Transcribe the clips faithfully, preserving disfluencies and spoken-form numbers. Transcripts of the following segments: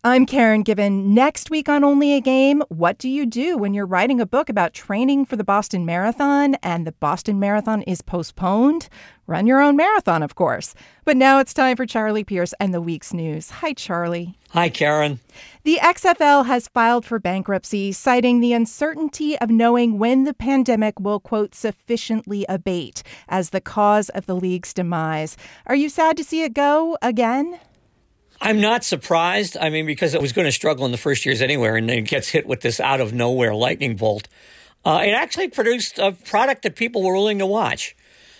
I'm Karen Given. Next week on Only a Game, what do you do when you're writing a book about training for the Boston Marathon and the Boston Marathon is postponed? Run your own marathon, of course. But now it's time for Charlie Pierce and the week's news. Hi, Charlie. Hi, Karen. The X F L has filed for bankruptcy, citing the uncertainty of knowing when the pandemic will, quote, sufficiently abate as the cause of the league's demise. Are you sad to see it go again? I'm not surprised. I mean, because it was going to struggle in the first years anywhere, and then it gets hit with this out-of-nowhere lightning bolt. Uh, it actually produced a product that people were willing to watch.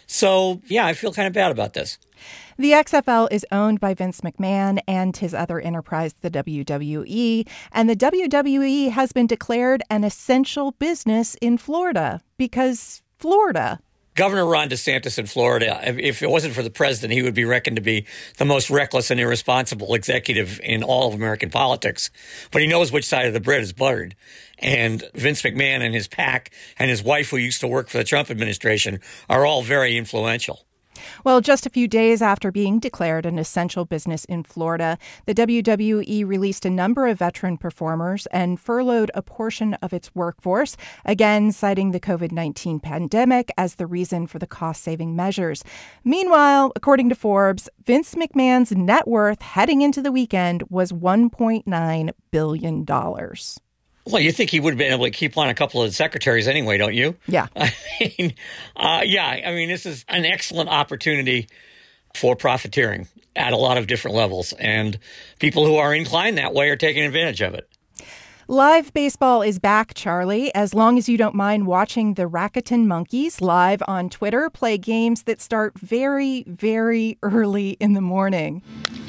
So, yeah, I feel kind of bad about this. The X F L is owned by Vince McMahon and his other enterprise, the W W E, and the W W E has been declared an essential business in Florida because Florida. Governor Ron DeSantis in Florida, if it wasn't for the president, he would be reckoned to be the most reckless and irresponsible executive in all of American politics. But he knows which side of the bread is buttered. And Vince McMahon and his pack and his wife, who used to work for the Trump administration, are all very influential. Well, just a few days after being declared an essential business in Florida, the W W E released a number of veteran performers and furloughed a portion of its workforce, again citing the covid nineteen pandemic as the reason for the cost-saving measures. Meanwhile, according to Forbes, Vince McMahon's net worth heading into the weekend was one point nine billion dollars. Well, you think he would have been able to keep on a couple of the secretaries anyway, don't you? Yeah. I mean, uh, yeah, I mean, this is an excellent opportunity for profiteering at a lot of different levels. And people who are inclined that way are taking advantage of it. Live baseball is back, Charlie, as long as you don't mind watching the Rakuten Monkeys live on Twitter play games that start very, very early in the morning.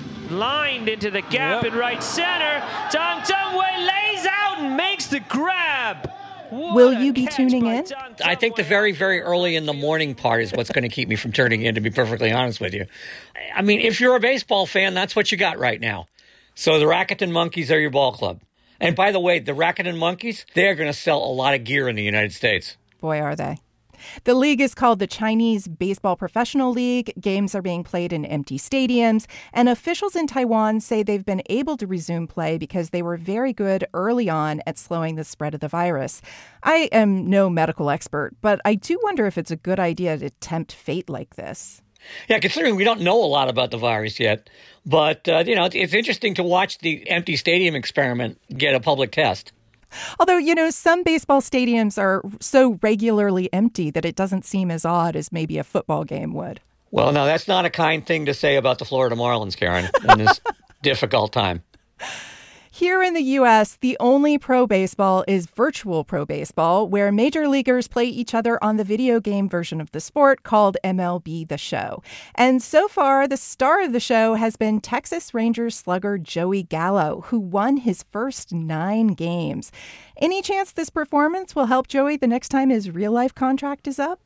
Lined into the gap yep. in right center. Dong Dongwei lays out and makes the grab. What Will you be tuning in? I think the very, very early in the morning part is what's going to keep me from turning in, to be perfectly honest with you. I mean, if you're a baseball fan, that's what you got right now. So the Rakuten Monkeys are your ball club. And by the way, the Rakuten Monkeys, they're going to sell a lot of gear in the United States. Boy, are they. The league is called the Chinese Baseball Professional League. Games are being played in empty stadiums, and officials in Taiwan say they've been able to resume play because they were very good early on at slowing the spread of the virus. I am no medical expert, but I do wonder if it's a good idea to tempt fate like this. Yeah, considering we don't know a lot about the virus yet. But, uh, you know, it's, it's interesting to watch the empty stadium experiment get a public test. Although, you know, some baseball stadiums are so regularly empty that it doesn't seem as odd as maybe a football game would. Well, no, that's not a kind thing to say about the Florida Marlins, Karen, in this difficult time. Here in the U S, the only pro baseball is virtual pro baseball, where major leaguers play each other on the video game version of the sport called M L B The Show. And so far, the star of the show has been Texas Rangers slugger Joey Gallo, who won his first nine games. Any chance this performance will help Joey the next time his real-life contract is up?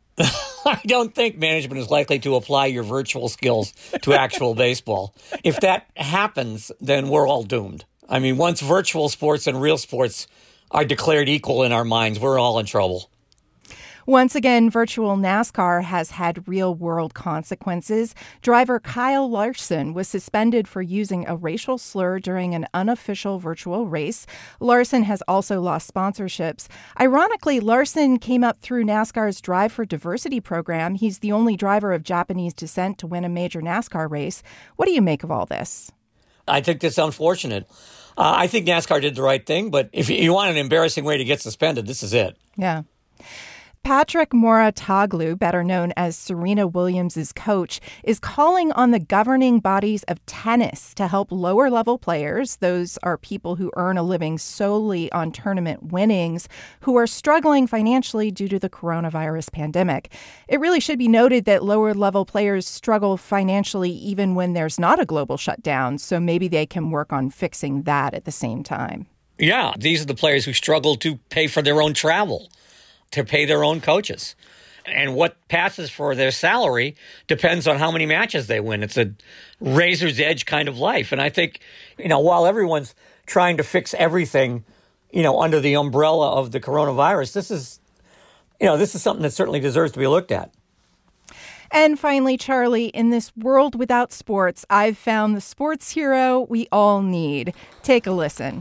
I don't think management is likely to apply your virtual skills to actual baseball. If that happens, then we're all doomed. I mean, once virtual sports and real sports are declared equal in our minds, we're all in trouble. Once again, virtual NASCAR has had real-world consequences. Driver Kyle Larson was suspended for using a racial slur during an unofficial virtual race. Larson has also lost sponsorships. Ironically, Larson came up through NASCAR's Drive for Diversity program. He's the only driver of Japanese descent to win a major NASCAR race. What do you make of all this? I think that's unfortunate. Uh, I think NASCAR did the right thing, but if you want an embarrassing way to get suspended, this is it. Yeah. Patrick Mouratoglou, better known as Serena Williams' coach, is calling on the governing bodies of tennis to help lower-level players, those are people who earn a living solely on tournament winnings, who are struggling financially due to the coronavirus pandemic. It really should be noted that lower-level players struggle financially even when there's not a global shutdown, so maybe they can work on fixing that at the same time. Yeah, these are the players who struggle to pay for their own travel, to pay their own coaches. And what passes for their salary depends on how many matches they win. It's a razor's edge kind of life. And I think, you know, while everyone's trying to fix everything, you know, under the umbrella of the coronavirus, this is, you know, this is something that certainly deserves to be looked at. And finally, Charlie, in this world without sports, I've found the sports hero we all need. Take a listen.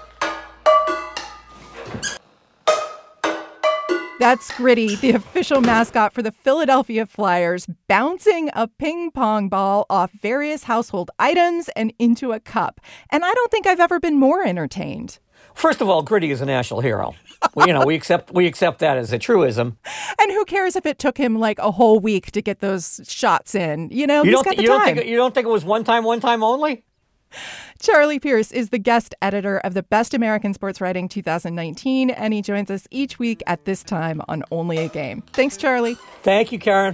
That's Gritty, the official mascot for the Philadelphia Flyers, bouncing a ping pong ball off various household items and into a cup. And I don't think I've ever been more entertained. First of all, Gritty is a national hero. Well, you know, we accept we accept that as a truism. And who cares if it took him like a whole week to get those shots in? You know, you he's don't, got the you time. Don't think, you don't think it was one time, one time only? Charlie Pierce is the guest editor of the Best American Sports Writing two thousand nineteen, and he joins us each week at this time on Only a Game. Thanks, Charlie. Thank you, Karen.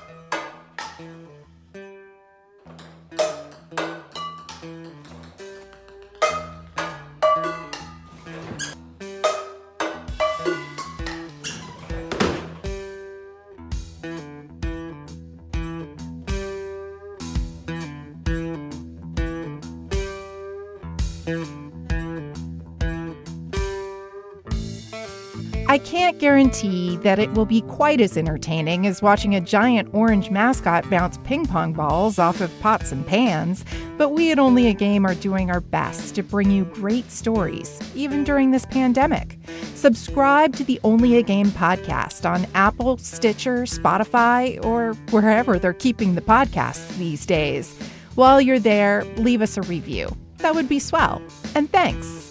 I can't guarantee that it will be quite as entertaining as watching a giant orange mascot bounce ping pong balls off of pots and pans, but we at Only a Game are doing our best to bring you great stories, even during this pandemic. Subscribe to the Only a Game podcast on Apple, Stitcher, Spotify, or wherever they're keeping the podcasts these days. While you're there, leave us a review. That would be swell. And thanks.